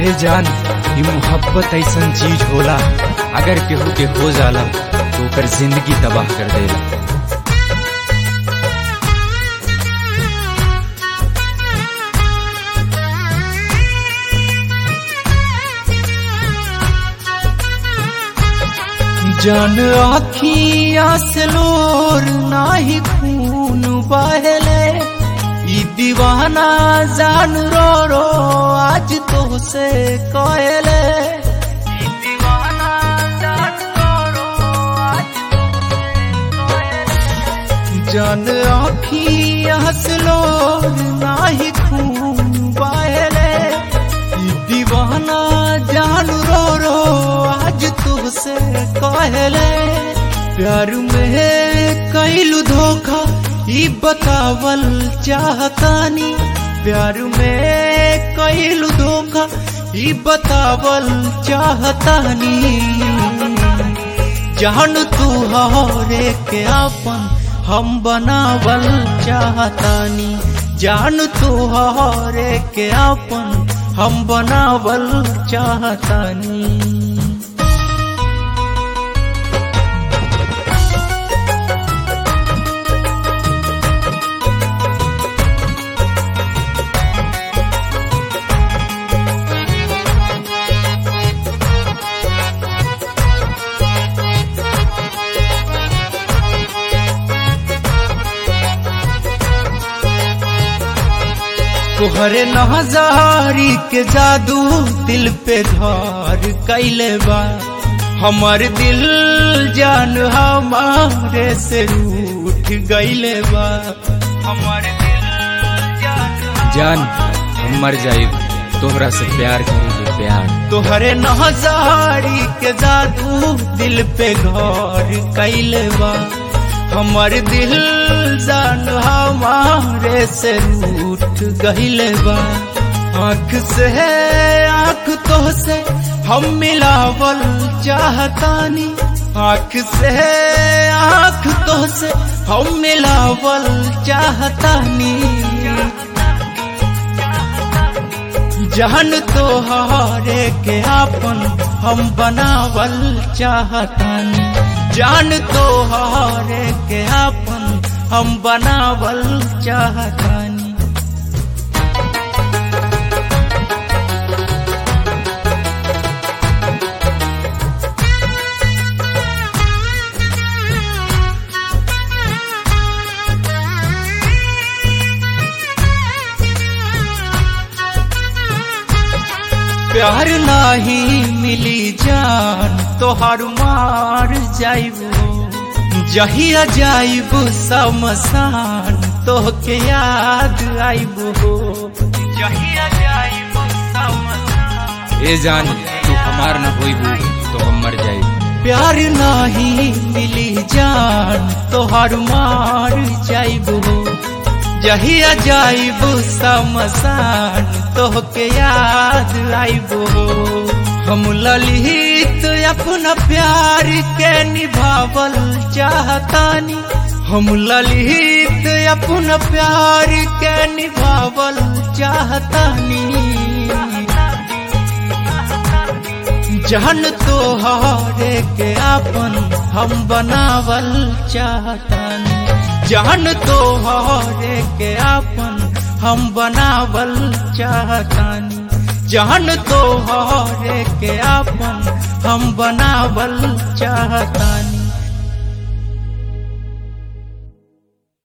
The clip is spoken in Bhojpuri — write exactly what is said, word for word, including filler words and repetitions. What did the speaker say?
ए जान, ये मोहब्बत ऐसन चीज होला, अगर केहू के हो जाला तो ओकर जिंदगी तबाह कर देला। जान आखिया से लोर नाही खून बहले, ई दीवाना जान रो रो आज तो से कहले। ई दीवाना जान रो रो आज तो से कहले। जान आखिया से लोर नाही खून बहले, ई दीवाना जान रो रो आज तुझसे कहले। प्यार में कैलू धोखा ई बतावल चाहतानी, प्यार में कैलू धोखा ई बतावल चाहतानी। जान तू हरे के आपन हम बनावल चाहतानी, जान तू हरे के आपन हम बनावल चाहतानी। तोहरे नजारी के जादू दिल पे धार कैले बा, हमार दिल जान हमारे से रूठ गईले बा। हमार दिल जान जान हम मर जाइब तोहरा से प्यार करेंगे प्यार। तोहरे नजारी के जादू दिल पे घर कैले बा, हमार दिल जान हमारे से रूठ गईले बा। आँख से आँख तो से हम मिलावल चाहतानी, आँख से आँख तो से हम मिलावल चाहतानी। जान तो हारे के आपन हम बनावल चाहतानी, जान तो हारे के आपन हम बनावल चाहतानी। प्यार नाही मिली जान तोहार मार जाइबो, जहिया जाइबो शमशान तोहके याद आइबो। जहिया जाइबो शमशान ए जान, तू हमार न होइबू तो हम मर जाइब। प्यार नाही मिली जान तोहार मार जाइबो, जहिया जाइबो शमशान तोहके याद आइबो। हम ललित अपना प्यार के निभावल चाहतानी, हम ललित अपना प्यार के निभावल चाहतानी। जान तो हारे के आपन हम बनावल चाहतानी, जान तो हारे के आपन हम बनावल चाहतानी, जान तो हारे के आपन हम बनावल चाहतानी।